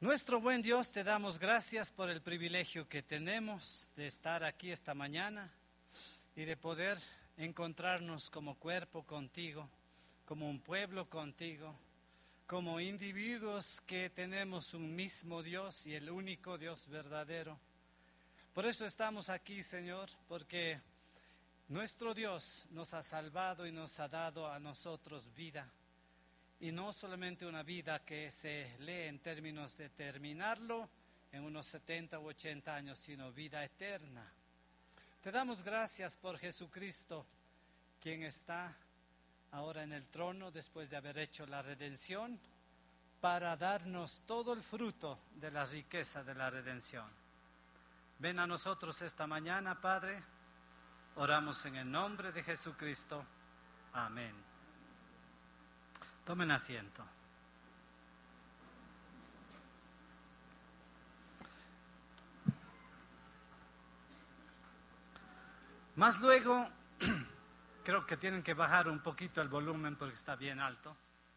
Nuestro buen Dios, te damos gracias por el privilegio que tenemos de estar aquí esta mañana y de poder encontrarnos como cuerpo contigo, como un pueblo contigo, como individuos que tenemos un mismo Dios y el único Dios verdadero. Por eso estamos aquí, Señor, porque nuestro Dios nos ha salvado y nos ha dado a nosotros vida. Y no solamente una vida que se lee en términos de terminarlo en unos 70 u 80 años, sino vida eterna. Te damos gracias por Jesucristo, quien está ahora en el trono después de haber hecho la redención, para darnos todo el fruto de la riqueza de la redención. Ven a nosotros esta mañana, Padre. Oramos en el nombre de Jesucristo. Amén. Tomen asiento. Más luego, creo que tienen que bajar un poquito el volumen porque está bien alto.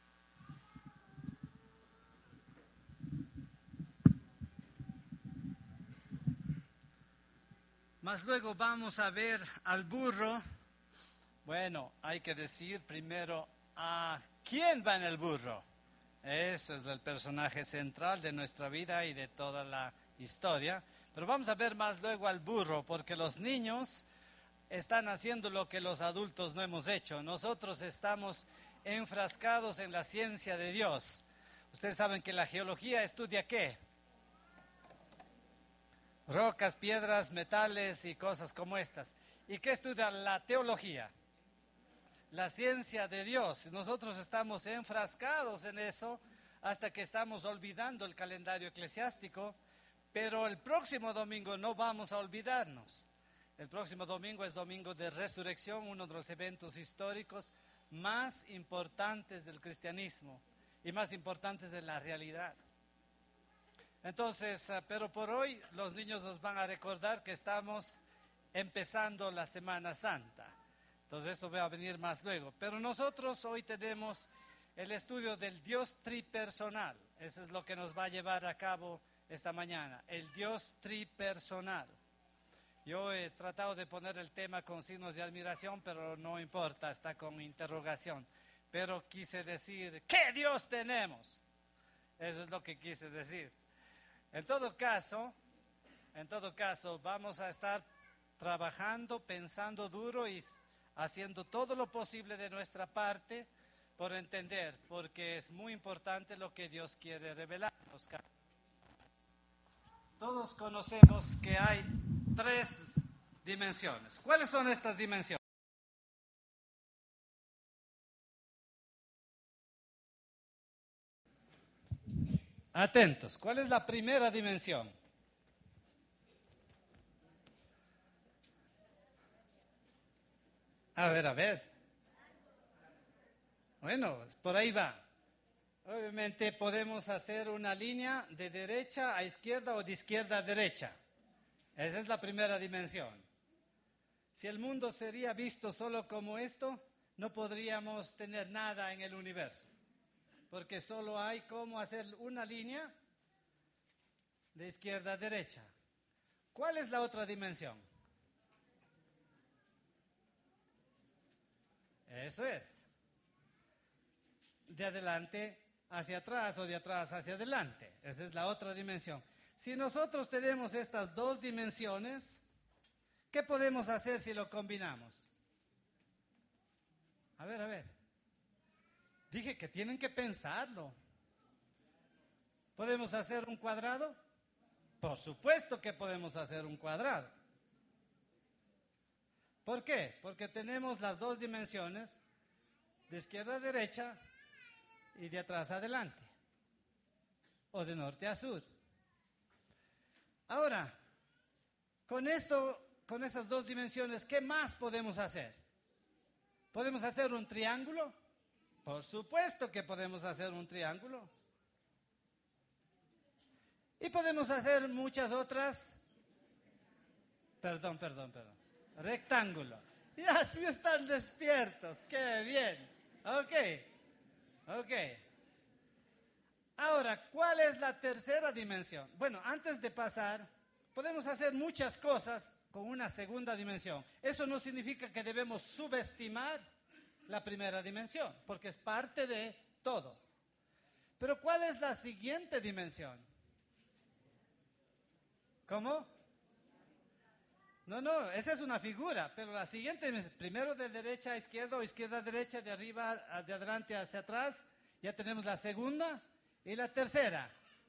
Más luego vamos a ver al burro. Bueno, hay que decir primero a quién va en el burro. Eso es el personaje central de nuestra vida y de toda la historia. Pero vamos a ver más luego al burro, porque los niños están haciendo lo que los adultos no hemos hecho. Nosotros estamos enfrascados en la ciencia de Dios. Ustedes saben que la geología estudia ¿qué? Rocas, piedras, metales y cosas como estas. ¿Y qué estudia la teología? La ciencia de Dios. Nosotros estamos enfrascados en eso hasta que estamos olvidando el calendario eclesiástico, pero el próximo domingo no vamos a olvidarnos. El próximo domingo es domingo de resurrección, uno de los eventos históricos más importantes del cristianismo y más importantes de la realidad. Entonces, pero por hoy los niños nos van a recordar que estamos empezando la Semana Santa. Entonces esto va a venir más luego. Pero nosotros hoy tenemos el estudio del Dios tripersonal. Eso es lo que nos va a llevar a cabo esta mañana. El Dios tripersonal. Yo he tratado de poner el tema con signos de admiración, pero no importa, está con interrogación. Pero quise decir, ¿qué Dios tenemos? Eso es lo que quise decir. En todo caso, vamos a estar trabajando, pensando duro y haciendo todo lo posible de nuestra parte por entender, porque es muy importante lo que Dios quiere revelarnos. Todos conocemos que hay 3 dimensiones. ¿Cuáles son estas dimensiones? Atentos, ¿cuál es la primera dimensión? A ver. Bueno, por ahí va. Obviamente podemos hacer una línea de derecha a izquierda o de izquierda a derecha. Esa es la primera dimensión. Si el mundo sería visto solo como esto, no podríamos tener nada en el universo. Porque solo hay cómo hacer una línea de izquierda a derecha. ¿Cuál es la otra dimensión? Eso es. De adelante hacia atrás o de atrás hacia adelante. Esa es la otra dimensión. Si nosotros tenemos estas 2 dimensiones, ¿qué podemos hacer si lo combinamos? A ver. Dije que tienen que pensarlo. ¿Podemos hacer un cuadrado? Por supuesto que podemos hacer un cuadrado. ¿Por qué? Porque tenemos las 2 dimensiones, de izquierda a derecha y de atrás a adelante, o de norte a sur. Ahora, con esas 2 dimensiones, ¿qué más podemos hacer? ¿Podemos hacer un triángulo? Por supuesto que podemos hacer un triángulo. Y podemos hacer muchas otras. Perdón. Rectángulo. Y así están despiertos. ¡Qué bien! Ok. Ahora, ¿cuál es la tercera dimensión? Bueno, antes de pasar, podemos hacer muchas cosas con una segunda dimensión. Eso no significa que debemos subestimar la primera dimensión, porque es parte de todo. Pero ¿cuál es la siguiente dimensión? ¿Cómo? No, esa es una figura, pero la siguiente, primero de derecha a izquierda o izquierda a derecha, de arriba, de adelante hacia atrás, ya tenemos la segunda y la tercera.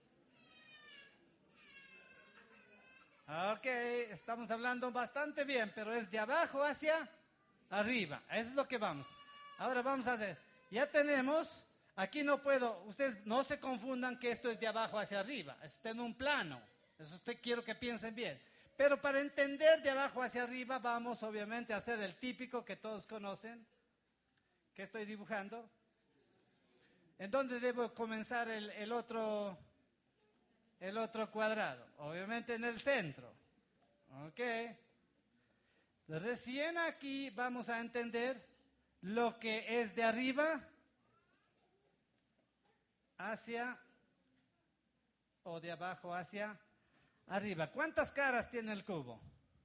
Ok, estamos hablando bastante bien, pero es de abajo hacia arriba, eso es lo que vamos. Ahora vamos a hacer, ya tenemos, aquí no puedo, ustedes no se confundan que esto es de abajo hacia arriba, está en un plano, eso usted quiero que piensen bien. Pero para entender de abajo hacia arriba vamos obviamente a hacer el típico que todos conocen, que estoy dibujando. ¿En dónde debo comenzar el otro cuadrado? Obviamente en el centro. Ok. Recién aquí vamos a entender lo que es de arriba hacia o de abajo hacia arriba. ¿Cuántas caras tiene el cubo?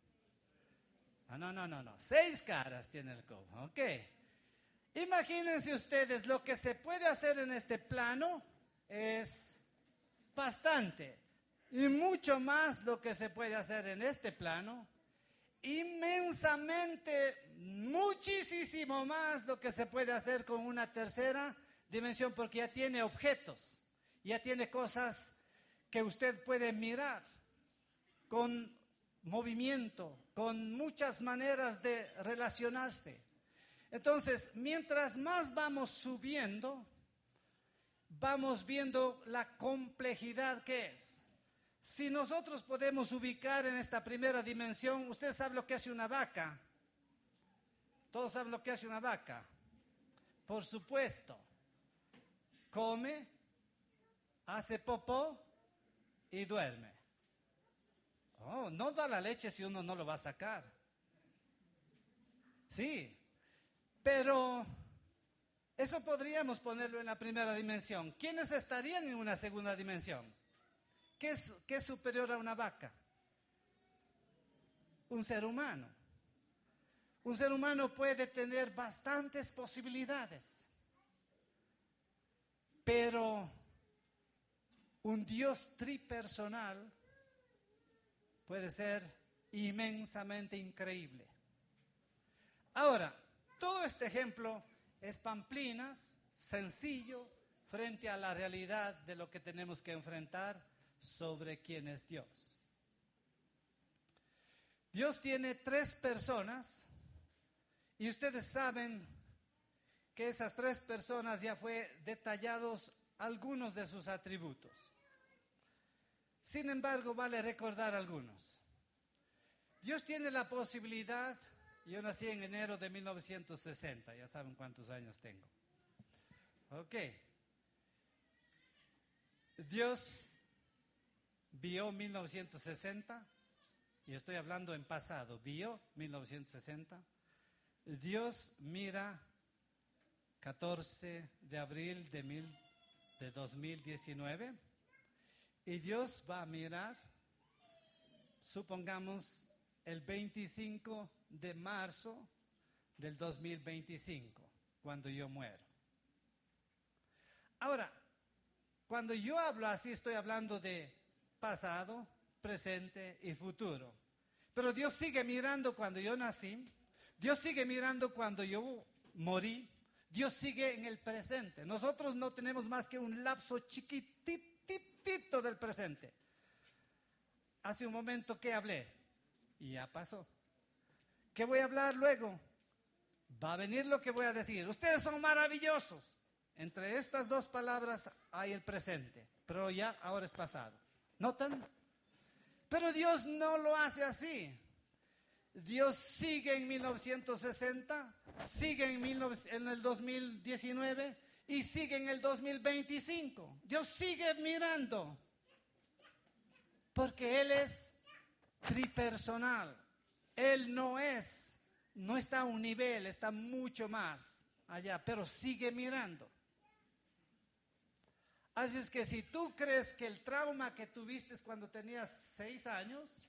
No. 6 caras tiene el cubo. Ok. Imagínense ustedes, lo que se puede hacer en este plano es bastante. Y mucho más lo que se puede hacer en este plano. Inmensamente, muchísimo más lo que se puede hacer con una tercera dimensión, porque ya tiene objetos, ya tiene cosas que usted puede mirar con movimiento, con muchas maneras de relacionarse. Entonces, mientras más vamos subiendo, vamos viendo la complejidad que es. Si nosotros podemos ubicar en esta primera dimensión, usted sabe lo que hace una vaca. Todos saben lo que hace una vaca. Por supuesto, come, hace popó y duerme. Oh, no da la leche si uno no lo va a sacar. Sí, pero eso podríamos ponerlo en la primera dimensión. ¿Quiénes estarían en una segunda dimensión? ¿Qué es superior a una vaca? Un ser humano. Un ser humano puede tener bastantes posibilidades, pero un Dios tripersonal puede ser inmensamente increíble. Ahora, todo este ejemplo es pamplinas, sencillo, frente a la realidad de lo que tenemos que enfrentar sobre quién es Dios. Dios tiene 3 personas y ustedes saben que esas 3 personas ya fue detallados algunos de sus atributos. Sin embargo, vale recordar algunos. Dios tiene la posibilidad, yo nací en enero de 1960, ya saben cuántos años tengo. Ok. Dios vio 1960, y estoy hablando en pasado, vio 1960. Dios mira 14 de abril de 2019 y Dios va a mirar, supongamos, el 25 de marzo del 2025, cuando yo muero. Ahora, cuando yo hablo así, estoy hablando de pasado, presente y futuro. Pero Dios sigue mirando cuando yo nací, Dios sigue mirando cuando yo morí, Dios sigue en el presente. Nosotros no tenemos más que un lapso chiquititito del presente. Hace un momento que hablé y ya pasó. ¿Qué voy a hablar luego? Va a venir lo que voy a decir. Ustedes son maravillosos. Entre estas 2 palabras hay el presente, pero ya ahora es pasado. ¿Notan? Pero Dios no lo hace así. Dios sigue en 1960, sigue en el 2019 y sigue en el 2025. Dios sigue mirando, porque Él es tripersonal. Él no está a un nivel, está mucho más allá, pero sigue mirando. Así es que si tú crees que el trauma que tuviste cuando tenías 6 años,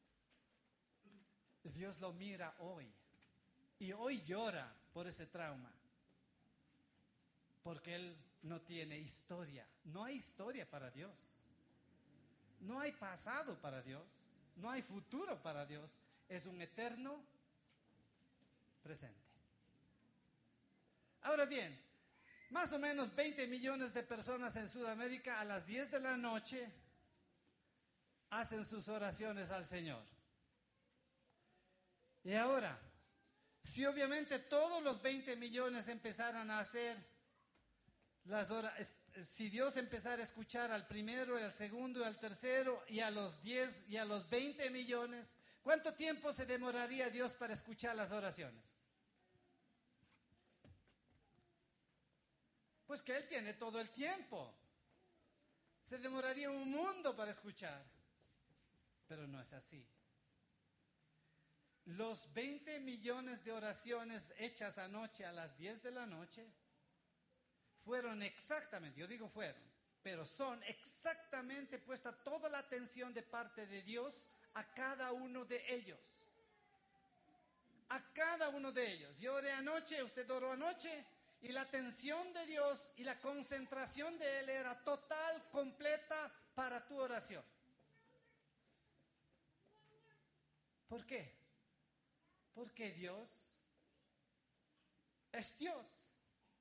Dios lo mira hoy. Y hoy llora por ese trauma. Porque Él no tiene historia. No hay historia para Dios. No hay pasado para Dios. No hay futuro para Dios. Es un eterno presente. Ahora bien, más o menos 20 millones de personas en Sudamérica a las 10 de la noche hacen sus oraciones al Señor. Y ahora, si obviamente todos los 20 millones empezaran a hacer las horas, si Dios empezara a escuchar al primero, al segundo, al tercero y a los 10 y a los 20 millones, ¿cuánto tiempo se demoraría Dios para escuchar las oraciones? Pues que Él tiene todo el tiempo. Se demoraría un mundo para escuchar. Pero no es así. Los 20 millones de oraciones hechas anoche a las 10 de la noche fueron exactamente, yo digo fueron, pero son exactamente puesta toda la atención de parte de Dios a cada uno de ellos. A cada uno de ellos. Yo oré anoche, usted oró anoche, y la atención de Dios y la concentración de Él era total, completa para tu oración. ¿Por qué? Porque Dios es Dios.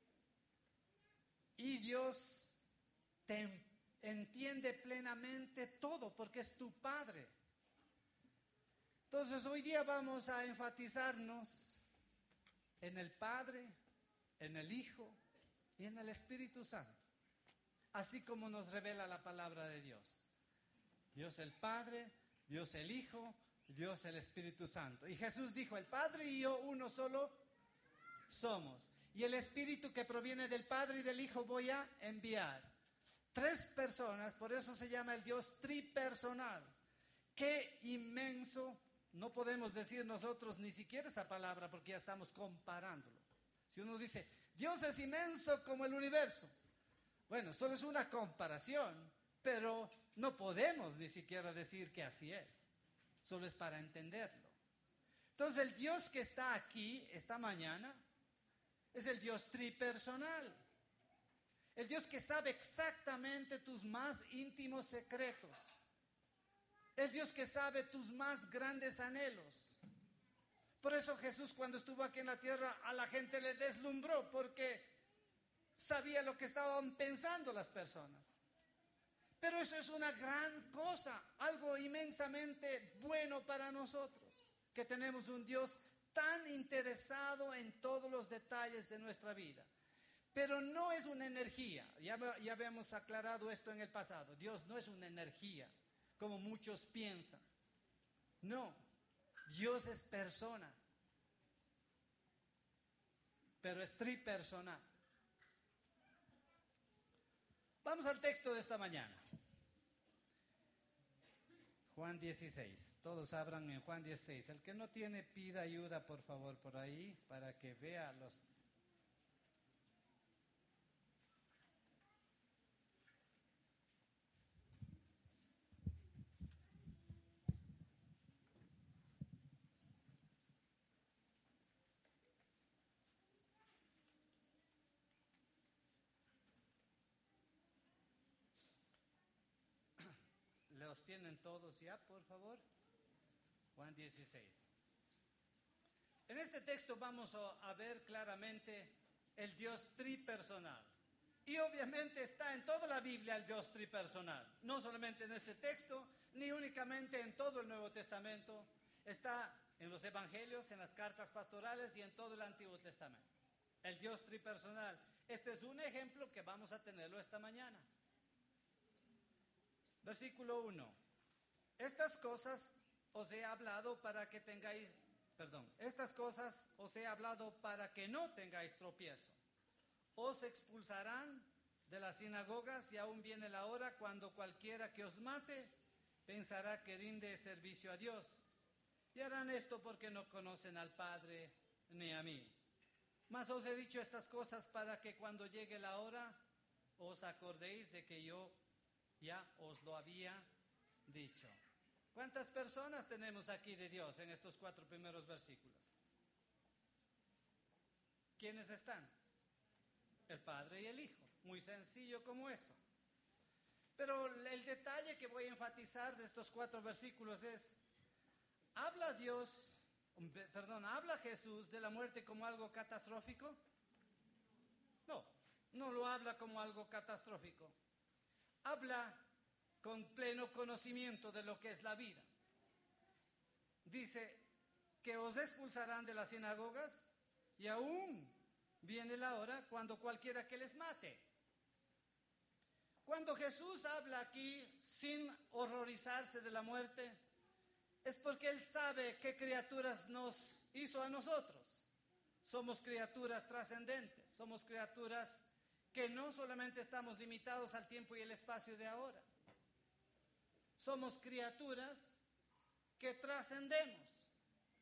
Y Dios te entiende plenamente todo porque es tu Padre. Entonces hoy día vamos a enfatizarnos en el Padre, en el Hijo y en el Espíritu Santo. Así como nos revela la palabra de Dios. Dios el Padre, Dios el Hijo, Dios el Espíritu Santo. Y Jesús dijo, el Padre y yo uno solo somos. Y el Espíritu que proviene del Padre y del Hijo voy a enviar. 3 personas, por eso se llama el Dios tripersonal. Qué inmenso, no podemos decir nosotros ni siquiera esa palabra porque ya estamos comparándolo. Si uno dice, Dios es inmenso como el universo. Bueno, solo es una comparación, pero no podemos ni siquiera decir que así es. Solo es para entenderlo. Entonces el Dios que está aquí esta mañana es el Dios tripersonal. El Dios que sabe exactamente tus más íntimos secretos. El Dios que sabe tus más grandes anhelos. Por eso Jesús cuando estuvo aquí en la tierra a la gente le deslumbró porque sabía lo que estaban pensando las personas. Pero eso es una gran cosa, algo inmensamente bueno para nosotros, que tenemos un Dios tan interesado en todos los detalles de nuestra vida. Pero no es una energía, ya habíamos aclarado esto en el pasado, Dios no es una energía, como muchos piensan. No, Dios es persona, pero es tripersonal. Vamos al texto de esta mañana. Juan 16. Todos abran en Juan 16. El que no tiene, pida ayuda por favor por ahí para que vea los... ¿Los tienen todos ya, por favor? Juan 16. En este texto vamos a ver claramente el Dios tripersonal. Y obviamente está en toda la Biblia el Dios tripersonal. No solamente en este texto, ni únicamente en todo el Nuevo Testamento. Está en los Evangelios, en las cartas pastorales y en todo el Antiguo Testamento. El Dios tripersonal. Este es un ejemplo que vamos a tenerlo esta mañana. Versículo 1. Estas cosas os he hablado para que tengáis, estas cosas os he hablado para que no tengáis tropiezo. Os expulsarán de las sinagogas y aún viene la hora cuando cualquiera que os mate pensará que rinde servicio a Dios. Y harán esto porque no conocen al Padre ni a mí. Mas os he dicho estas cosas para que cuando llegue la hora os acordéis de que yo ya os lo había dicho. ¿Cuántas personas tenemos aquí de Dios en estos 4 primeros versículos? ¿Quiénes están? El Padre y el Hijo. Muy sencillo como eso. Pero el detalle que voy a enfatizar de estos 4 versículos es, ¿habla Jesús de la muerte como algo catastrófico? No, no lo habla como algo catastrófico. Habla con pleno conocimiento de lo que es la vida. Dice que os expulsarán de las sinagogas y aún viene la hora cuando cualquiera que les mate. Cuando Jesús habla aquí sin horrorizarse de la muerte, es porque Él sabe qué criaturas nos hizo a nosotros. Somos criaturas trascendentes, somos criaturas que no solamente estamos limitados al tiempo y el espacio de ahora. Somos criaturas que trascendemos.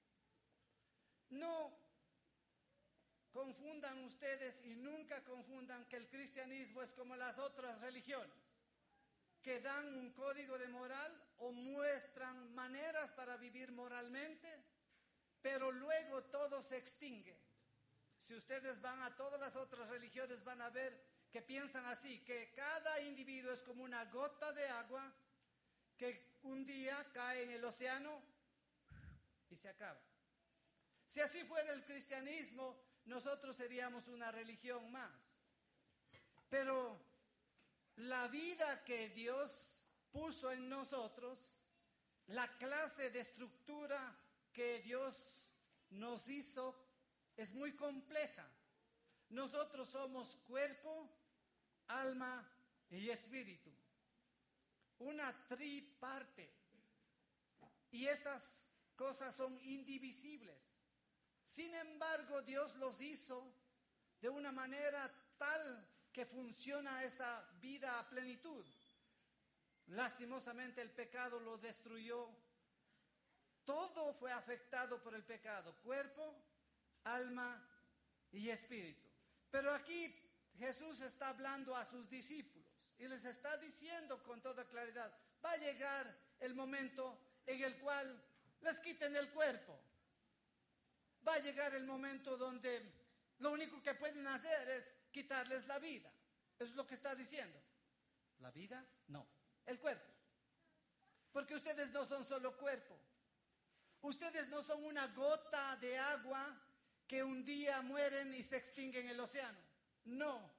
No confundan ustedes y nunca confundan que el cristianismo es como las otras religiones, que dan un código de moral o muestran maneras para vivir moralmente, pero luego todo se extingue. Si ustedes van a todas las otras religiones van a ver que piensan así, que cada individuo es como una gota de agua que un día cae en el océano y se acaba. Si así fuera el cristianismo, nosotros seríamos una religión más. Pero la vida que Dios puso en nosotros, la clase de estructura que Dios nos hizo, es muy compleja. Nosotros somos cuerpo, alma y espíritu. Una triparte. Y esas cosas son indivisibles. Sin embargo, Dios los hizo de una manera tal que funciona esa vida a plenitud. Lastimosamente el pecado lo destruyó. Todo fue afectado por el pecado, cuerpo, alma y espíritu. Pero aquí Jesús está hablando a sus discípulos y les está diciendo con toda claridad, va a llegar el momento en el cual les quiten el cuerpo. Va a llegar el momento donde lo único que pueden hacer es quitarles la vida. Eso es lo que está diciendo. ¿La vida? No. El cuerpo. Porque ustedes no son solo cuerpo. Ustedes no son una gota de agua que un día mueren y se extinguen en el océano. No.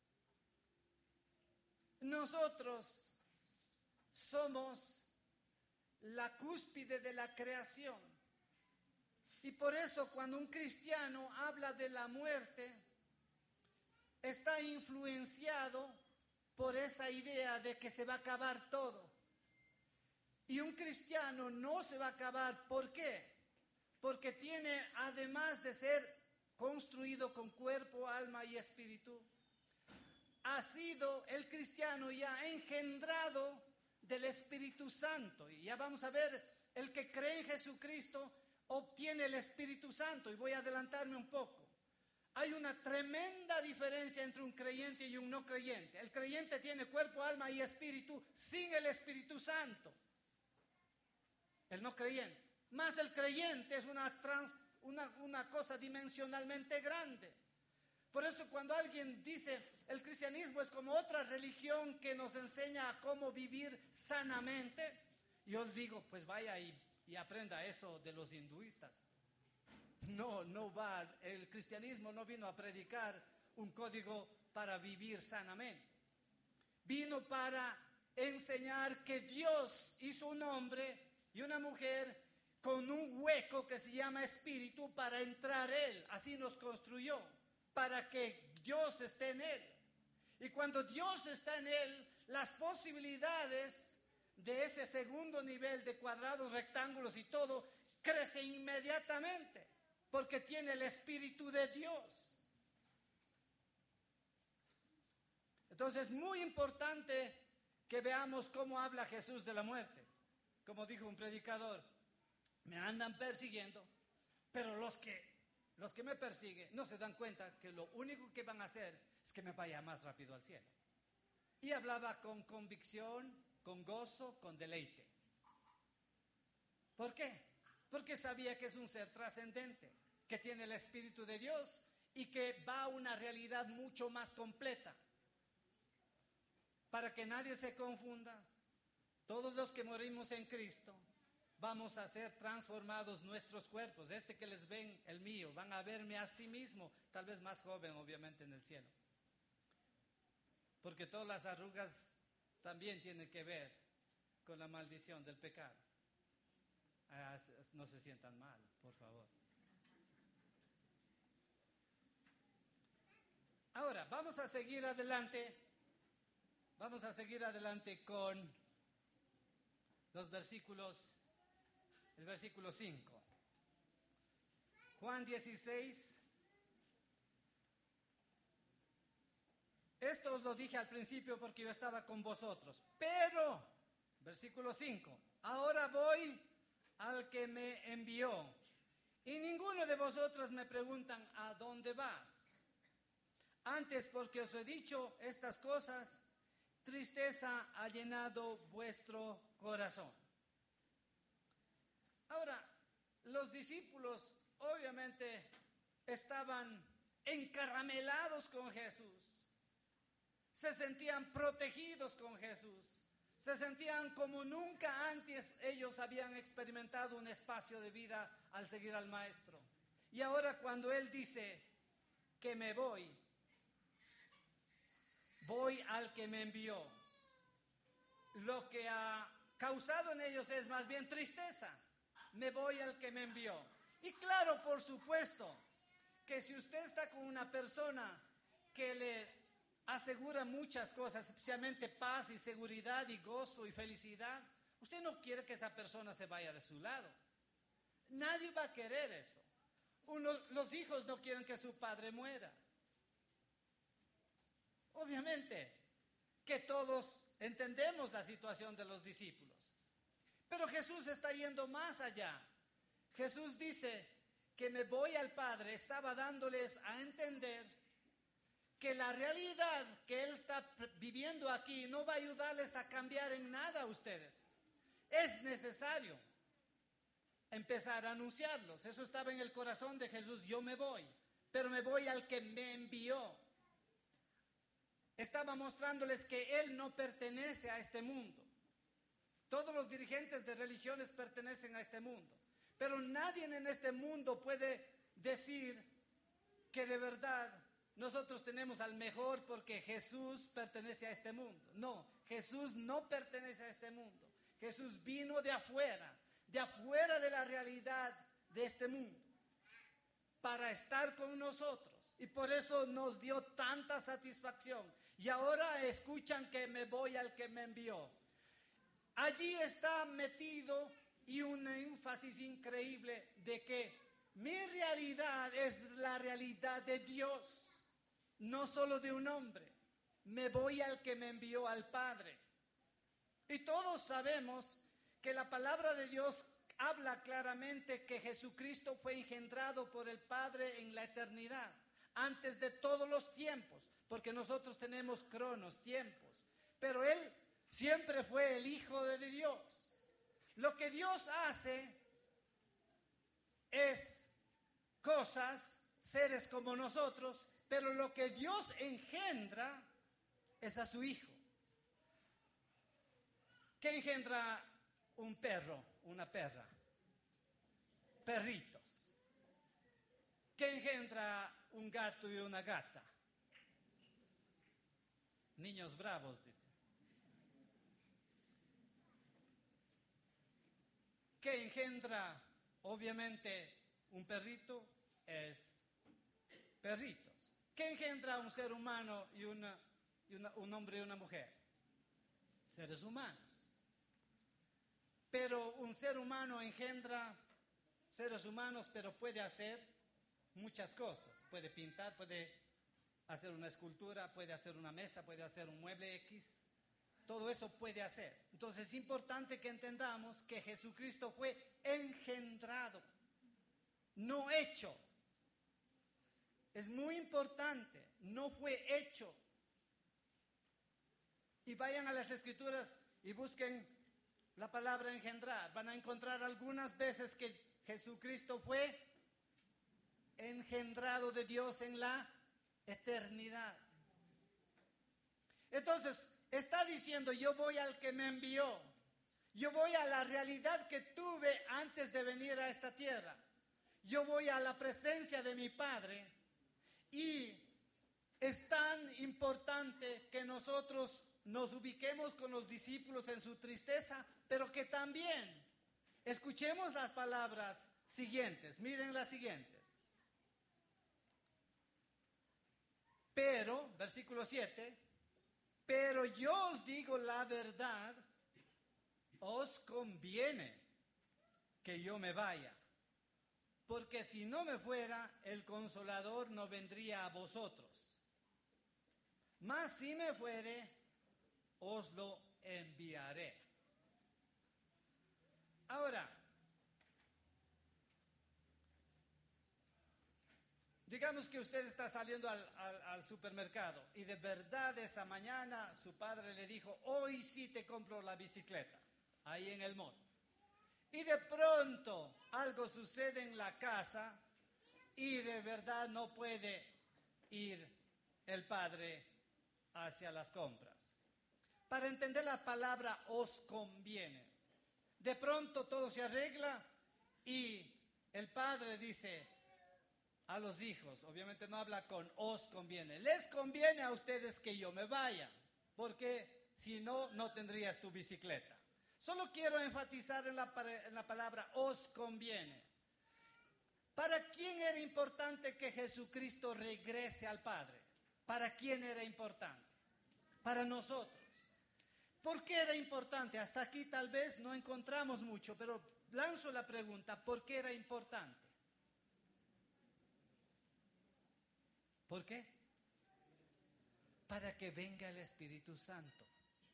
Nosotros somos la cúspide de la creación. Y por eso cuando un cristiano habla de la muerte, está influenciado por esa idea de que se va a acabar todo. Y un cristiano no se va a acabar. ¿Por qué? Porque tiene, además de ser construido con cuerpo, alma y espíritu, ha sido el cristiano ya engendrado del Espíritu Santo. Y ya vamos a ver, el que cree en Jesucristo obtiene el Espíritu Santo. Y voy a adelantarme un poco. Hay una tremenda diferencia entre un creyente y un no creyente. El creyente tiene cuerpo, alma y espíritu sin el Espíritu Santo. El no creyente. Más el creyente es una cosa dimensionalmente grande. Por eso cuando alguien dice el cristianismo es como otra religión que nos enseña a cómo vivir sanamente, yo digo, pues vaya y aprenda eso de los hinduistas. No va, el cristianismo no vino a predicar un código para vivir sanamente. Vino para enseñar que Dios hizo un hombre y una mujer con un hueco que se llama espíritu para entrar Él. Así nos construyó, para que Dios esté en Él. Y cuando Dios está en Él, las posibilidades de ese segundo nivel de cuadrados, rectángulos y todo, crecen inmediatamente. Porque tiene el Espíritu de Dios. Entonces es muy importante que veamos cómo habla Jesús de la muerte. Como dijo un predicador, me andan persiguiendo, pero los que me persiguen no se dan cuenta que lo único que van a hacer es que me vaya más rápido al cielo. y hablaba con convicción, con gozo, con deleite. ¿Por qué? Porque sabía que es un ser trascendente, que tiene el Espíritu de Dios y que va a una realidad mucho más completa. Para que nadie se confunda, todos los que morimos en Cristo vamos a ser transformados nuestros cuerpos. Este que les ven, el mío, van a verme a sí mismo, tal vez más joven obviamente en el cielo. Porque todas las arrugas también tienen que ver con la maldición del pecado. No se sientan mal, por favor. Ahora, vamos a seguir adelante con los versículos, el versículo 5. Juan 16. Esto os lo dije al principio porque yo estaba con vosotros. Pero, versículo 5, ahora voy al que me envió. Y ninguno de vosotros me preguntan, ¿a dónde vas? Antes, porque os he dicho estas cosas, tristeza ha llenado vuestro corazón. Ahora, los discípulos obviamente estaban encaramelados con Jesús. Se sentían protegidos con Jesús. Se sentían como nunca antes ellos habían experimentado un espacio de vida al seguir al Maestro. Y ahora cuando Él dice que me voy al que me envió, lo que ha causado en ellos es más bien tristeza. Me voy al que me envió. Y claro, por supuesto, que si usted está con una persona que le asegura muchas cosas, especialmente paz y seguridad y gozo y felicidad, usted no quiere que esa persona se vaya de su lado. Nadie va a querer eso. Los hijos no quieren que su padre muera. Obviamente que todos entendemos la situación de los discípulos. Pero Jesús está yendo más allá. Jesús dice que me voy al Padre, estaba dándoles a entender que la realidad que Él está viviendo aquí no va a ayudarles a cambiar en nada a ustedes. Es necesario empezar a anunciarlos. Eso estaba en el corazón de Jesús. Yo me voy, pero me voy al que me envió. Estaba mostrándoles que Él no pertenece a este mundo. Todos los dirigentes de religiones pertenecen a este mundo. Pero nadie en este mundo puede decir que de verdad nosotros tenemos al mejor porque Jesús pertenece a este mundo. No, Jesús no pertenece a este mundo. Jesús vino de afuera de la realidad de este mundo, para estar con nosotros. Y por eso nos dio tanta satisfacción. Y ahora escuchan que me voy al que me envió. Allí está metido y un énfasis increíble de que mi realidad es la realidad de Dios. No solo de un hombre. Me voy al que me envió, al Padre. Y todos sabemos que la palabra de Dios habla claramente que Jesucristo fue engendrado por el Padre en la eternidad, antes de todos los tiempos, porque nosotros tenemos cronos, tiempos. Pero Él siempre fue el Hijo de Dios. Lo que Dios hace es cosas, seres como nosotros, pero lo que Dios engendra es a su Hijo. ¿Qué engendra un perro, una perra? Perritos. ¿Qué engendra un gato y una gata? Niños bravos, dice. ¿Qué engendra, obviamente, un perrito? Es perritos. ¿Qué engendra un ser humano y un hombre y una mujer? Seres humanos. Pero un ser humano engendra seres humanos, pero puede hacer muchas cosas. Puede pintar, puede hacer una escultura, puede hacer una mesa, puede hacer un mueble X. Todo eso puede hacer. Entonces es importante que entendamos que Jesucristo fue engendrado, no hecho. Es muy importante, no fue hecho. y vayan a las Escrituras y busquen la palabra engendrar. Van a encontrar algunas veces que Jesucristo fue engendrado de Dios en la eternidad. Entonces, está diciendo, yo voy al que me envió. Yo voy a la realidad que tuve antes de venir a esta tierra. Yo voy a la presencia de mi Padre. Y es tan importante que nosotros nos ubiquemos con los discípulos en su tristeza, pero que también escuchemos las palabras siguientes. Miren las siguientes. Pero, versículo 7, pero yo os digo la verdad, os conviene que yo me vaya, porque si no me fuera, el Consolador no vendría a vosotros. Mas si me fuere, os lo enviaré. Ahora, digamos que usted está saliendo al supermercado y de verdad esa mañana su padre le dijo, hoy sí te compro la bicicleta, ahí en el mall. Y de pronto algo sucede en la casa y de verdad no puede ir el padre hacia las compras. Para entender la palabra os conviene. De pronto todo se arregla y el padre dice a los hijos, obviamente no habla con os conviene, les conviene a ustedes que yo me vaya, porque si no, no tendrías tu bicicleta. Solo quiero enfatizar en la palabra os conviene. ¿Para quién era importante que Jesucristo regrese al Padre? ¿Para quién era importante? Para nosotros. ¿Por qué era importante? Hasta aquí tal vez no encontramos mucho, pero lanzo la pregunta, ¿por qué era importante? ¿Por qué? Para que venga el Espíritu Santo.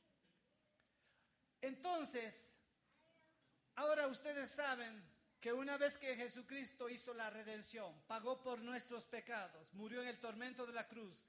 Entonces, ahora ustedes saben que una vez que Jesucristo hizo la redención, pagó por nuestros pecados, murió en el tormento de la cruz,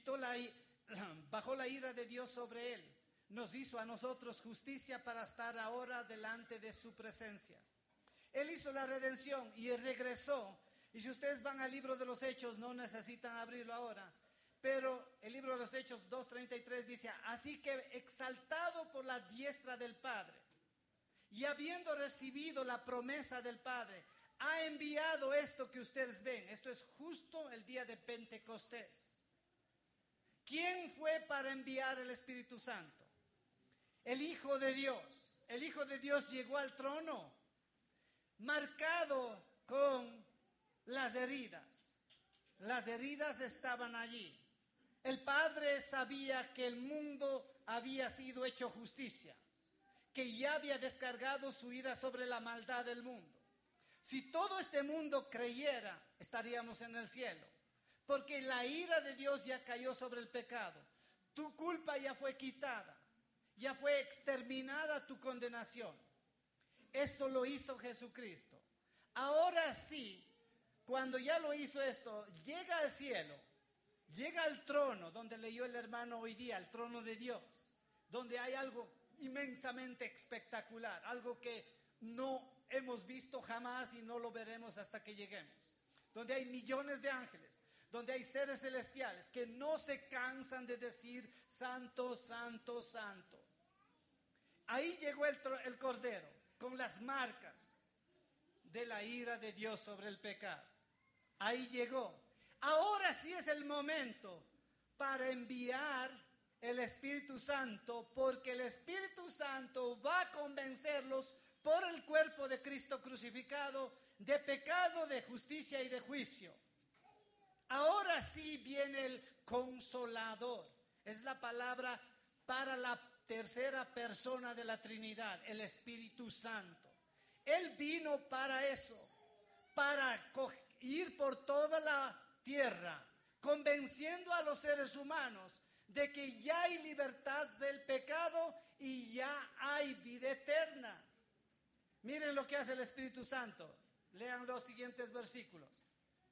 bajó la ira de Dios sobre él, nos hizo a nosotros justicia para estar ahora delante de su presencia. Él hizo la redención y regresó. Y si ustedes van al libro de los Hechos, no necesitan abrirlo ahora, pero el libro de los Hechos 2:33 dice, así que exaltado por la diestra del Padre, y habiendo recibido la promesa del Padre, ha enviado esto que ustedes ven. Esto es justo el día de Pentecostés. ¿Quién fue para enviar el Espíritu Santo? El Hijo de Dios. El Hijo de Dios llegó al trono, marcado con las heridas. Las heridas estaban allí. El Padre sabía que el mundo había sido hecho justicia, que ya había descargado su ira sobre la maldad del mundo. Si todo este mundo creyera, estaríamos en el cielo, porque la ira de Dios ya cayó sobre el pecado. Tu culpa ya fue quitada, ya fue exterminada tu condenación. Esto lo hizo Jesucristo. Ahora sí, cuando ya lo hizo esto, llega al cielo, llega al trono donde leyó el hermano hoy día, el trono de Dios, donde hay algo inmensamente espectacular, algo que no hemos visto jamás y no lo veremos hasta que lleguemos, donde hay millones de ángeles, donde hay seres celestiales que no se cansan de decir santo, santo, santo. Ahí llegó el Cordero con las marcas de la ira de Dios sobre el pecado. Ahí llegó. Ahora sí es el momento para enviar el Espíritu Santo, porque el Espíritu Santo va a convencerlos por el cuerpo de Cristo crucificado de pecado, de justicia y de juicio. Ahora sí viene el Consolador. Es la palabra para la tercera persona de la Trinidad, el Espíritu Santo. Él vino para eso, para ir por toda la tierra, convenciendo a los seres humanos de que ya hay libertad del pecado y ya hay vida eterna. Miren lo que hace el Espíritu Santo. Lean los siguientes versículos.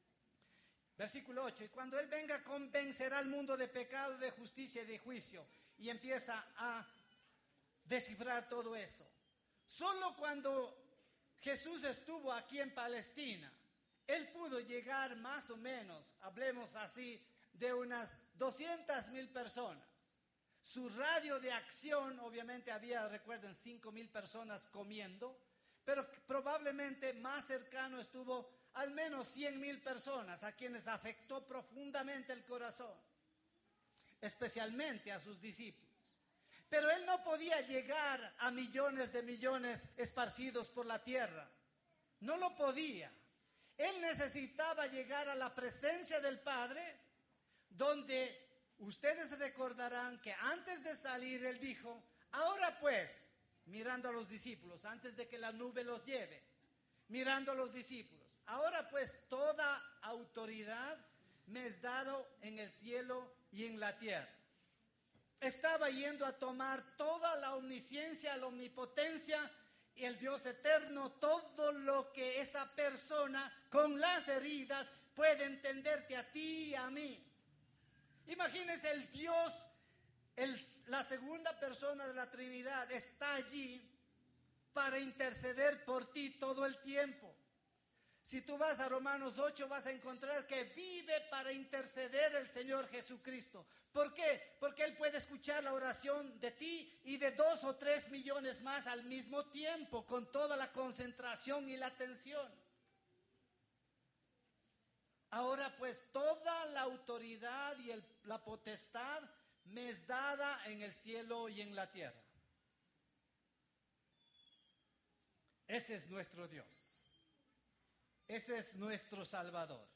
Versículo 8. Y cuando Él venga, convencerá al mundo de pecado, de justicia y de juicio. y empieza a descifrar todo eso. Solo cuando Jesús estuvo aquí en Palestina, él pudo llegar más o menos, hablemos así, de unas 200,000 personas. Su radio de acción, obviamente había, recuerden, 5,000 personas comiendo, pero probablemente más cercano estuvo al menos 100,000 personas a quienes afectó profundamente el corazón, especialmente a sus discípulos. Pero él no podía llegar a millones de millones esparcidos por la tierra. No lo podía. Él necesitaba llegar a la presencia del Padre, donde ustedes recordarán que antes de salir él dijo, ahora pues, mirando a los discípulos, antes de que la nube los lleve, mirando a los discípulos, ahora pues toda autoridad me es dado en el cielo y en la tierra. Estaba yendo a tomar toda la omnisciencia, la omnipotencia y el Dios eterno, todo lo que esa persona con las heridas puede entenderte a ti y a mí. Imagínense, el Dios, la segunda persona de la Trinidad, está allí para interceder por ti todo el tiempo. Si tú vas a Romanos 8 vas a encontrar que vive para interceder el Señor Jesucristo. ¿Por qué? Porque Él puede escuchar la oración de ti y de 2 o 3 millones más al mismo tiempo, con toda la concentración y la atención. Ahora pues toda la autoridad y la potestad me es dada en el cielo y en la tierra. Ese es nuestro Dios. Ese es nuestro Salvador.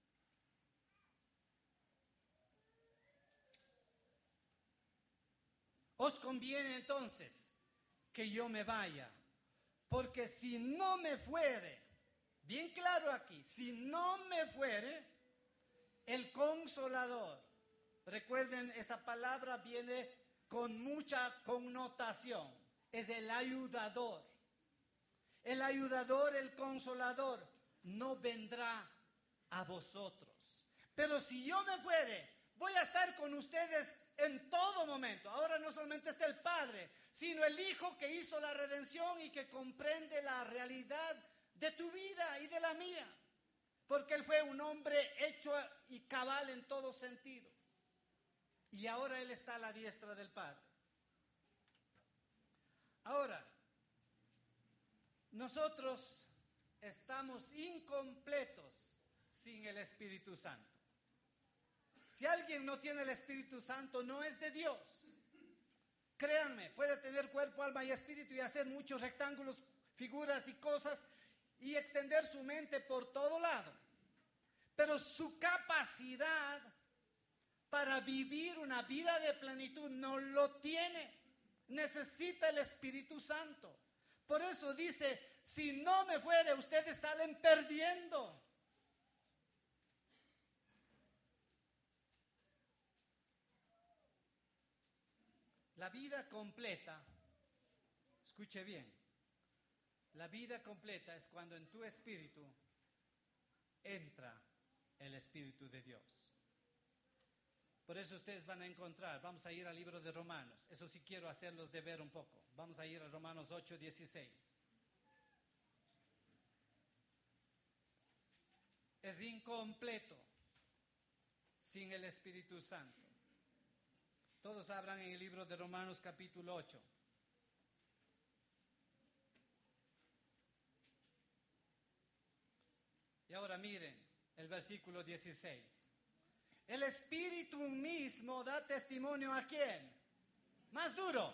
Os conviene entonces que yo me vaya, porque si no me fuere, bien claro aquí, si no me fuere, el Consolador, recuerden, esa palabra viene con mucha connotación, es el ayudador. El ayudador, el Consolador, no vendrá a vosotros. Pero si yo me fuere, voy a estar con ustedes en todo momento. Ahora no solamente está el Padre, sino el Hijo que hizo la redención y que comprende la realidad de tu vida y de la mía. Porque Él fue un hombre hecho y cabal en todo sentido. Y ahora Él está a la diestra del Padre. Ahora, nosotros estamos incompletos sin el Espíritu Santo. Si alguien no tiene el Espíritu Santo, no es de Dios. Créanme, puede tener cuerpo, alma y espíritu y hacer muchos rectángulos, figuras y cosas y extender su mente por todo lado. Pero su capacidad para vivir una vida de plenitud no lo tiene. Necesita el Espíritu Santo. Por eso dice, si no me fuere, ustedes salen perdiendo. La vida completa, escuche bien, la vida completa es cuando en tu espíritu entra el Espíritu de Dios. Por eso ustedes van a encontrar, vamos a ir al libro de Romanos, eso sí quiero hacerlos de ver un poco. Vamos a ir a Romanos 8:16. Es incompleto sin el Espíritu Santo. Todos abran en el libro de Romanos capítulo 8. Y ahora miren el versículo 16. El Espíritu mismo da testimonio ¿a quién? Más duro.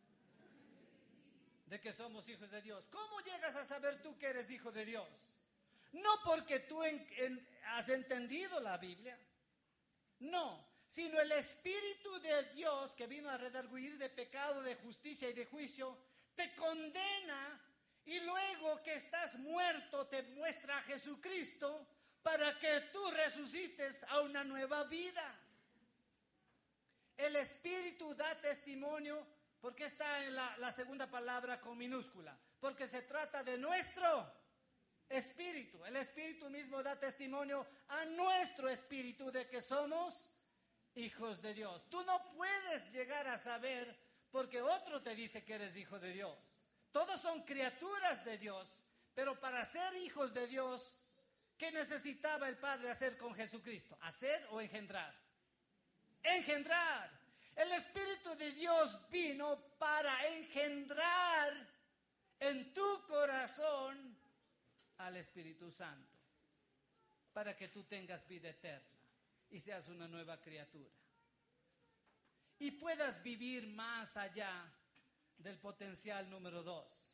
De que somos hijos de Dios. ¿Cómo llegas a saber tú que eres hijo de Dios? No porque tú has entendido la Biblia. No, sino el Espíritu de Dios que vino a redarguir de pecado, de justicia y de juicio, te condena y luego que estás muerto te muestra a Jesucristo para que tú resucites a una nueva vida. El Espíritu da testimonio, porque está en la segunda palabra con minúscula, porque se trata de nuestro espíritu. El Espíritu mismo da testimonio a nuestro espíritu de que somos hijos de Dios. Tú no puedes llegar a saber porque otro te dice que eres hijo de Dios. Todos son criaturas de Dios, pero para ser hijos de Dios, ¿qué necesitaba el Padre hacer con Jesucristo? ¿Hacer o engendrar? Engendrar. El Espíritu de Dios vino para engendrar en tu corazón al Espíritu Santo, para que tú tengas vida eterna y seas una nueva criatura. Y puedas vivir más allá del potencial número 2.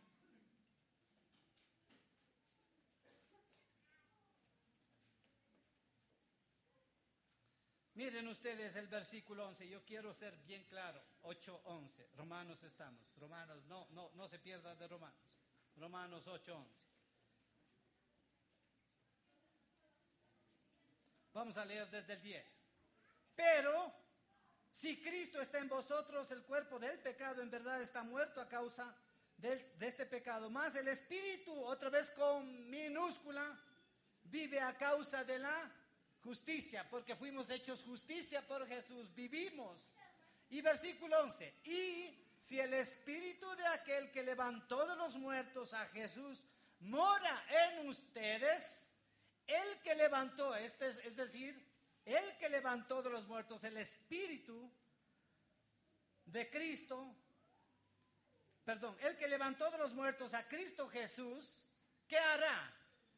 Miren ustedes el versículo 11, yo quiero ser bien claro, 8:11, Romanos estamos, Romanos, no se pierda de Romanos, Romanos 8:11. Vamos a leer desde el 10. Pero si Cristo está en vosotros, el cuerpo del pecado en verdad está muerto a causa de este pecado, más el Espíritu, otra vez con minúscula, vive a causa de la justicia, porque fuimos hechos justicia por Jesús, vivimos. Y versículo 11, y si el Espíritu de aquel que levantó de los muertos a Jesús mora en ustedes, el que levantó, es decir, el que levantó de los muertos, el Espíritu de Cristo, el que levantó de los muertos a Cristo Jesús, ¿qué hará?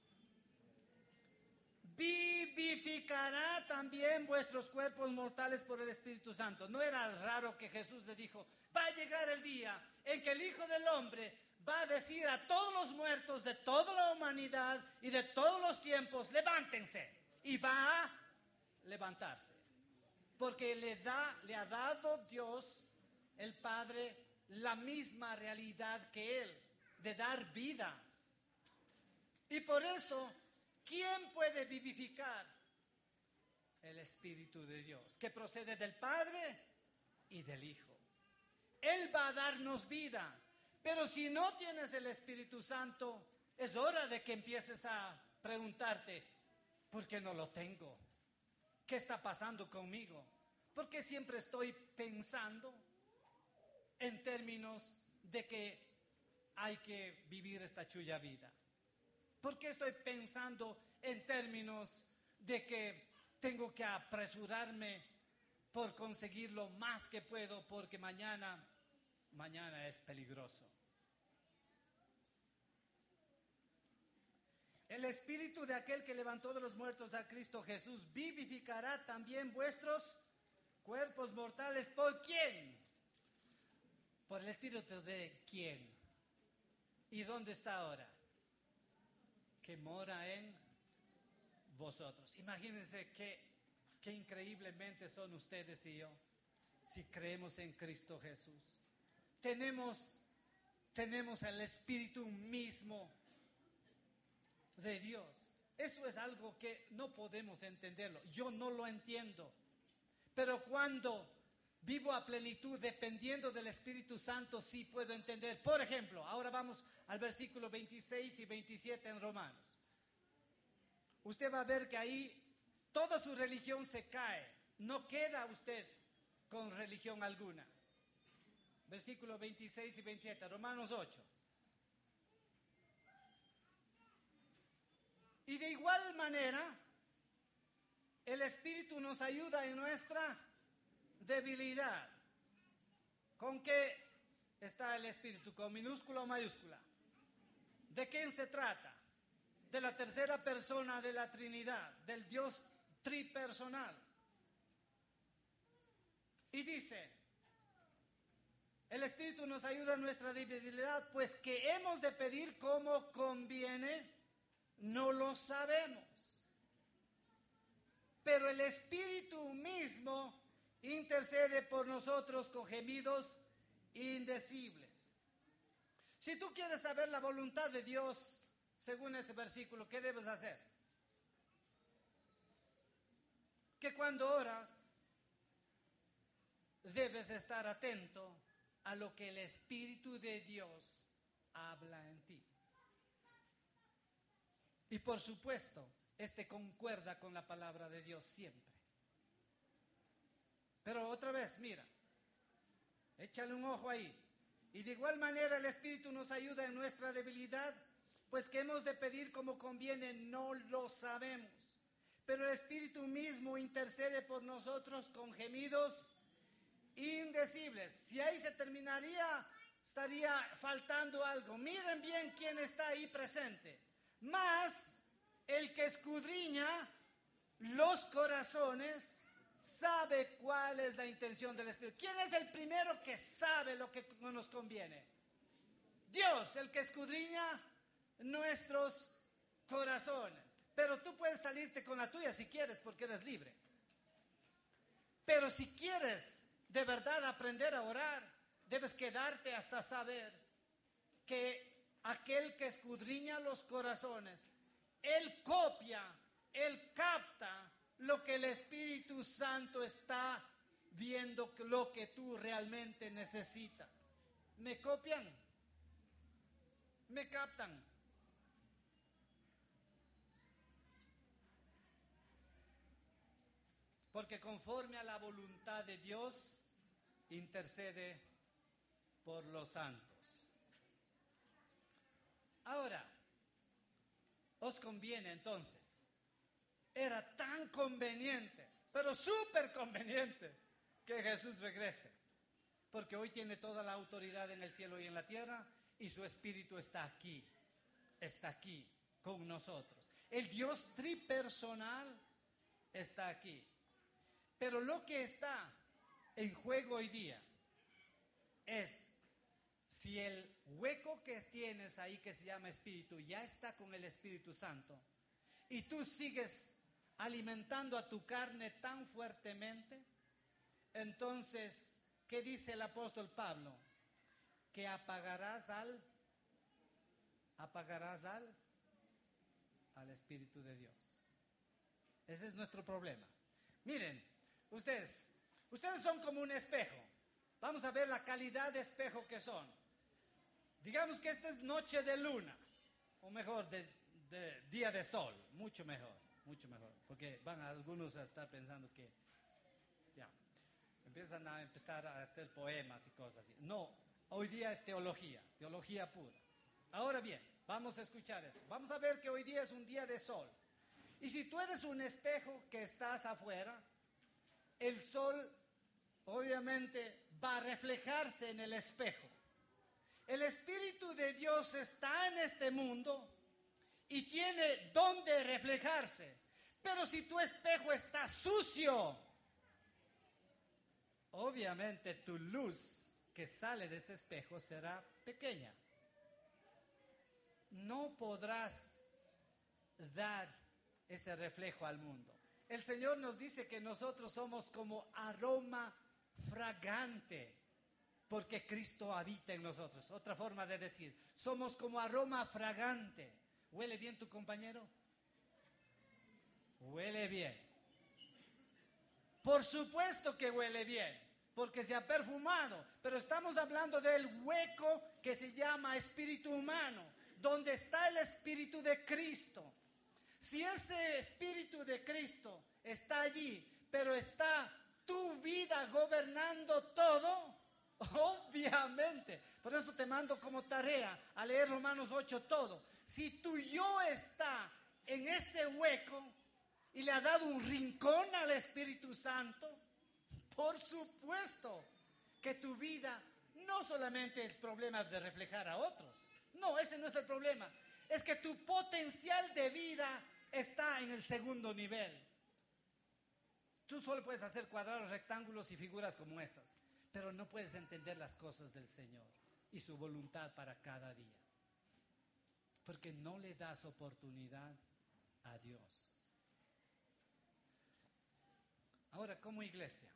Vivificará también vuestros cuerpos mortales por el Espíritu Santo. ¿No era raro que Jesús le dijo, va a llegar el día en que el Hijo del Hombre va a decir a todos los muertos de toda la humanidad y de todos los tiempos, levántense? Y va a levantarse, porque le ha dado Dios, el Padre, la misma realidad que Él, de dar vida. Y por eso, ¿quién puede vivificar? El Espíritu de Dios, que procede del Padre y del Hijo. Él va a darnos vida, pero si no tienes el Espíritu Santo, es hora de que empieces a preguntarte, ¿por qué no lo tengo? ¿Qué está pasando conmigo? ¿Por qué siempre estoy pensando en términos de que hay que vivir esta chulla vida? ¿Por qué estoy pensando en términos de que tengo que apresurarme por conseguir lo más que puedo porque mañana es peligroso? El Espíritu de aquel que levantó de los muertos a Cristo Jesús vivificará también vuestros cuerpos mortales. ¿Por quién? Por el Espíritu de quién. ¿Y dónde está ahora? Que mora en vosotros. Imagínense qué increíblemente son ustedes y yo, si creemos en Cristo Jesús. Tenemos el Espíritu mismo de Dios. Eso es algo que no podemos entenderlo. Yo no lo entiendo. Pero cuando vivo a plenitud dependiendo del Espíritu Santo, sí puedo entender. Por ejemplo, ahora vamos al versículo 26 y 27 en Romanos. Usted va a ver que ahí toda su religión se cae. No queda usted con religión alguna. Versículo 26 y 27, Romanos 8. Y de igual manera, el Espíritu nos ayuda en nuestra debilidad. ¿Con qué está el Espíritu? ¿Con minúscula o mayúscula? ¿De quién se trata? De la tercera persona de la Trinidad, del Dios tripersonal. Y dice, el Espíritu nos ayuda en nuestra debilidad, pues que hemos de pedir como conviene, no lo sabemos. Pero el Espíritu mismo intercede por nosotros con gemidos indecibles. Si tú quieres saber la voluntad de Dios, según ese versículo, ¿qué debes hacer? Que cuando oras, debes estar atento a lo que el Espíritu de Dios habla en ti. Y por supuesto, concuerda con la palabra de Dios siempre. Pero otra vez, mira, échale un ojo ahí. Y de igual manera el Espíritu nos ayuda en nuestra debilidad, pues que hemos de pedir como conviene, no lo sabemos. Pero el Espíritu mismo intercede por nosotros con gemidos indecibles. Si ahí se terminaría, estaría faltando algo. Miren bien quién está ahí presente. Mas el que escudriña los corazones sabe cuál es la intención del Espíritu. ¿Quién es el primero que sabe lo que nos conviene? Dios, el que escudriña nuestros corazones. Pero tú puedes salirte con la tuya si quieres, porque eres libre. Pero si quieres de verdad aprender a orar, debes quedarte hasta saber que aquel que escudriña los corazones, Él copia, Él capta lo que el Espíritu Santo está viendo, lo que tú realmente necesitas. ¿Me copian? ¿Me captan? Porque conforme a la voluntad de Dios, intercede por los santos. Ahora, os conviene entonces, era tan conveniente, pero súper conveniente, que Jesús regrese. Porque hoy tiene toda la autoridad en el cielo y en la tierra, y su Espíritu está aquí con nosotros. El Dios tripersonal está aquí. Pero lo que está en juego hoy día es si el hueco que tienes ahí que se llama Espíritu ya está con el Espíritu Santo y tú sigues alimentando a tu carne tan fuertemente, entonces, ¿qué dice el apóstol Pablo? Que apagarás al Espíritu de Dios. Ese es nuestro problema. Miren, ustedes son como un espejo. Vamos a ver la calidad de espejo que son. Digamos que esta es noche de luna, o mejor, de día de sol, mucho mejor, porque van algunos a estar pensando que ya empiezan a hacer poemas y cosas así. No, hoy día es teología pura. Ahora bien, vamos a escuchar eso. Vamos a ver que hoy día es un día de sol. Y si tú eres un espejo que estás afuera, el sol obviamente va a reflejarse en el espejo. El Espíritu de Dios está en este mundo y tiene donde reflejarse. Pero si tu espejo está sucio, obviamente tu luz que sale de ese espejo será pequeña. No podrás dar ese reflejo al mundo. El Señor nos dice que nosotros somos como aroma fragante, porque Cristo habita en nosotros. Otra forma de decir, somos como aroma fragante. ¿Huele bien tu compañero? Huele bien. Por supuesto que huele bien, porque se ha perfumado, pero estamos hablando del hueco que se llama espíritu humano, donde está el Espíritu de Cristo. Si ese Espíritu de Cristo está allí, pero está tu vida gobernando todo, obviamente. Por eso te mando como tarea a leer Romanos 8 todo. Si tu yo está en ese hueco y le ha dado un rincón al Espíritu Santo, por supuesto que tu vida no solamente el problema es de reflejar a otros. No, ese no es el problema. Es que tu potencial de vida está en el segundo nivel. Tú solo puedes hacer cuadrados, rectángulos y figuras como esas, pero no puedes entender las cosas del Señor y su voluntad para cada día, porque no le das oportunidad a Dios. Ahora, como iglesia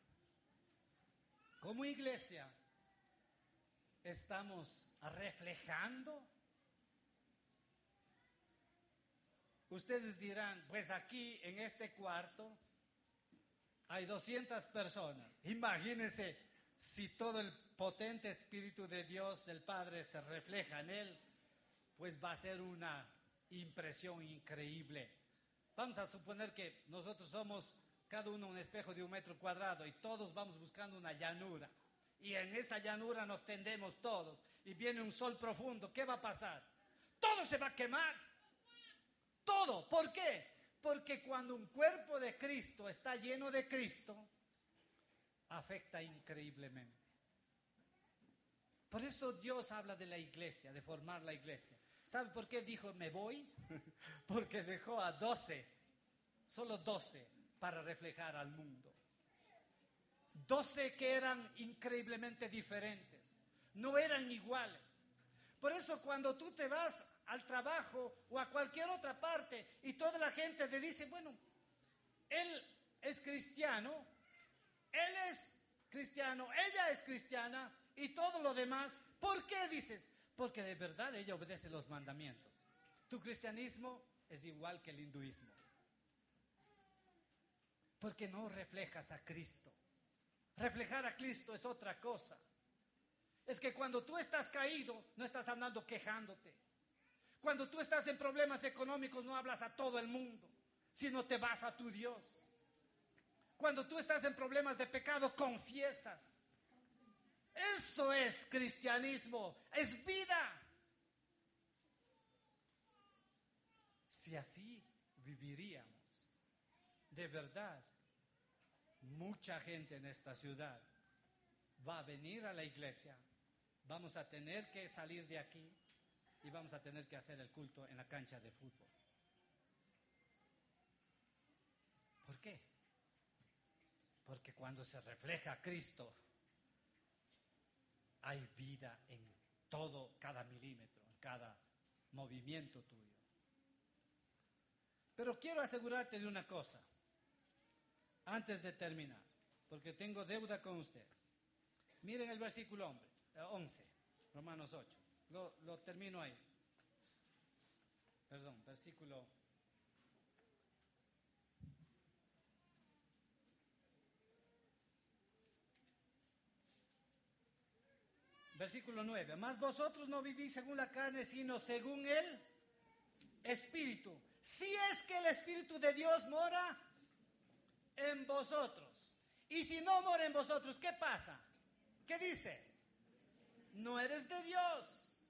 estamos reflejando. Ustedes dirán, pues aquí en este cuarto hay 200 personas. Imagínense si todo el potente Espíritu de Dios, del Padre, se refleja en él, pues va a ser una impresión increíble. Vamos a suponer que nosotros somos cada uno un espejo de 1 metro cuadrado y todos vamos buscando una llanura. Y en esa llanura nos tendemos todos y viene un sol profundo, ¿qué va a pasar? Todo se va a quemar. Todo. ¿Por qué? Porque cuando un cuerpo de Cristo está lleno de Cristo, afecta increíblemente. Por eso Dios habla de la iglesia, de formar la iglesia. ¿Sabe por qué dijo me voy? Porque dejó a 12, solo 12, para reflejar al mundo. 12 que eran increíblemente diferentes, no eran iguales. Por eso cuando tú te vas al trabajo o a cualquier otra parte y toda la gente te dice, bueno, él es cristiano, él es cristiano, ella es cristiana y todo lo demás, ¿por qué dices? Porque de verdad ella obedece los mandamientos. Tu cristianismo es igual que el hinduismo, porque no reflejas a Cristo. Reflejar a Cristo es otra cosa. Es que cuando tú estás caído, no estás andando quejándote. Cuando tú estás en problemas económicos, no hablas a todo el mundo, sino te vas a tu Dios. Cuando tú estás en problemas de pecado, confiesas. Eso es cristianismo, es vida. Si así viviríamos, de verdad, mucha gente en esta ciudad va a venir a la iglesia, vamos a tener que salir de aquí y vamos a tener que hacer el culto en la cancha de fútbol. ¿Por qué? Porque cuando se refleja a Cristo, hay vida en todo, cada milímetro, en cada movimiento tuyo. Pero quiero asegurarte de una cosa, antes de terminar, porque tengo deuda con ustedes. Miren el versículo 11, Romanos 8. Lo termino ahí. Perdón, versículo. Versículo 9. Mas vosotros no vivís según la carne, sino según el Espíritu. Si es que el Espíritu de Dios mora en vosotros. Y si no mora en vosotros, ¿qué pasa? ¿Qué dice? No eres de Dios.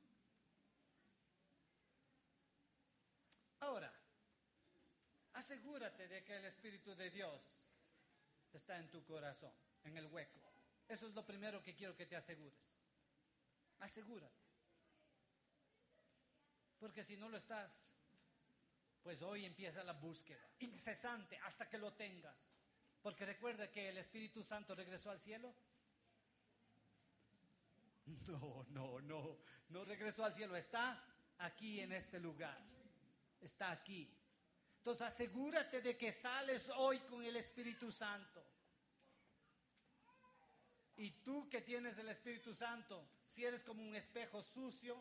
Ahora, asegúrate de que el Espíritu de Dios está en tu corazón, en el hueco. Eso es lo primero que quiero que te asegures. Asegúrate. Porque si no lo estás, pues hoy empieza la búsqueda incesante hasta que lo tengas. Porque recuerda que el Espíritu Santo regresó al cielo. No regresó al cielo, está aquí en este lugar, está aquí. Entonces asegúrate de que sales hoy con el Espíritu Santo. Y tú que tienes el Espíritu Santo, si eres como un espejo sucio,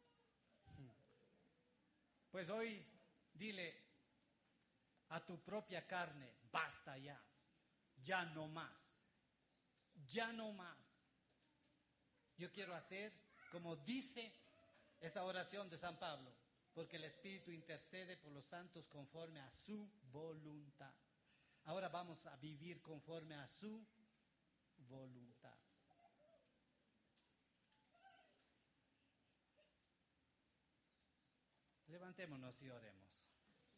pues hoy dile a tu propia carne, basta ya, ya no más, ya no más. Yo quiero hacer como dice esa oración de San Pablo, porque el Espíritu intercede por los santos conforme a su voluntad. Ahora vamos a vivir conforme a su voluntad. Levantémonos y oremos.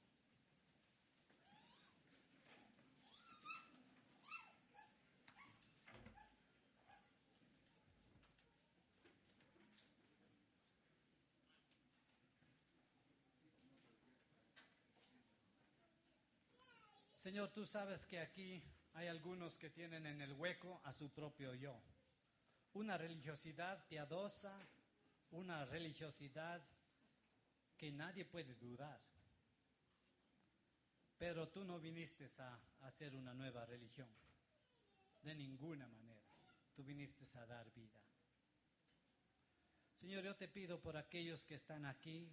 Señor, tú sabes que aquí hay algunos que tienen en el hueco a su propio yo. Una religiosidad piadosa, una religiosidad que nadie puede dudar. Pero tú no viniste a hacer una nueva religión, de ninguna manera. Tú viniste a dar vida. Señor, yo te pido por aquellos que están aquí,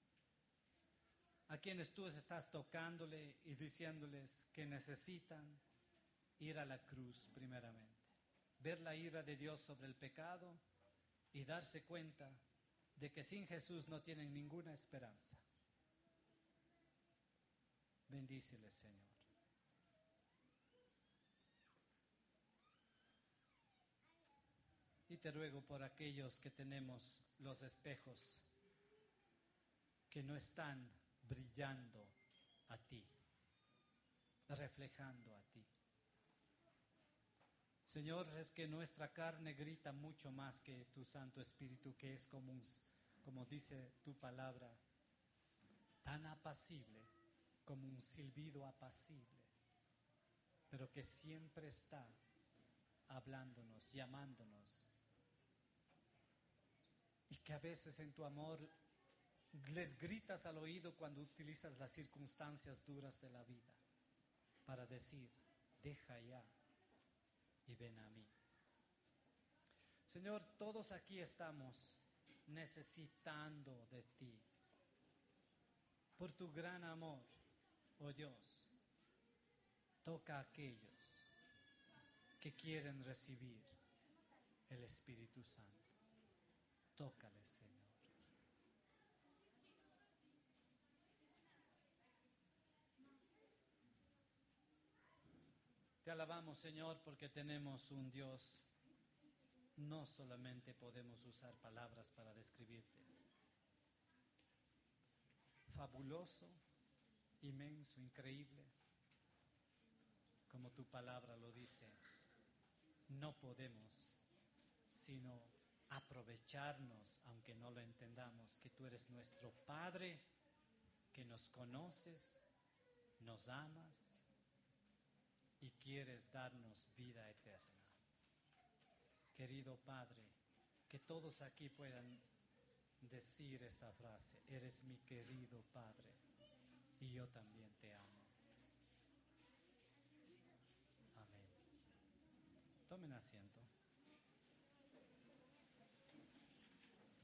a quienes tú estás tocándole y diciéndoles que necesitan ir a la cruz primeramente, ver la ira de Dios sobre el pecado y darse cuenta de que sin Jesús no tienen ninguna esperanza. Bendíceles, Señor. Y te ruego por aquellos que tenemos los espejos que no están brillando a ti, reflejando a ti. Señor, es que nuestra carne grita mucho más que tu Santo Espíritu, que es como dice tu palabra, tan apacible como un silbido apacible, pero que siempre está hablándonos, llamándonos. Y que a veces en tu amor les gritas al oído cuando utilizas las circunstancias duras de la vida para decir, deja ya y ven a mí. Señor, todos aquí estamos necesitando de ti. Por tu gran amor, oh Dios, toca a aquellos que quieren recibir el Espíritu Santo. Tócales, Señor. Te alabamos, Señor, porque tenemos un Dios. No solamente podemos usar palabras para describirte. Fabuloso, inmenso, increíble. Como tu palabra lo dice, no podemos sino aprovecharnos, aunque no lo entendamos, que tú eres nuestro Padre, que nos conoces, nos amas y quieres darnos vida eterna. Querido Padre, que todos aquí puedan decir esa frase, eres mi querido Padre y yo también te amo. Amén. Tomen asiento.